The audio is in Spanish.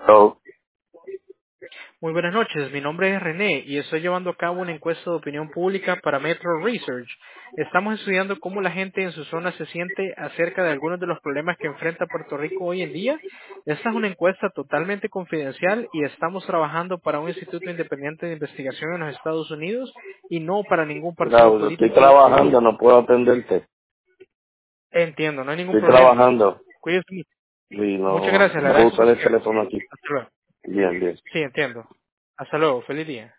So, Muy buenas noches, mi nombre es René y estoy llevando a cabo una encuesta de opinión pública para Metro Research. Estamos estudiando cómo la gente en su zona se siente acerca de algunos de los problemas que enfrenta Puerto Rico hoy en día. Esta es una encuesta totalmente confidencial y estamos trabajando para un instituto independiente de investigación en los Estados Unidos y no para ningún partido Raúl, estoy político o trabajando, grupo. no puedo atenderte. Entiendo, no hay ningún Estoy problema. trabajando Cuídese mucho. y Muchas no gracias, le puedo agradezco por usar su el tiempo. teléfono aquí. Hasta luego. Bien, bien. Sí, entiendo. Hasta luego, feliz día.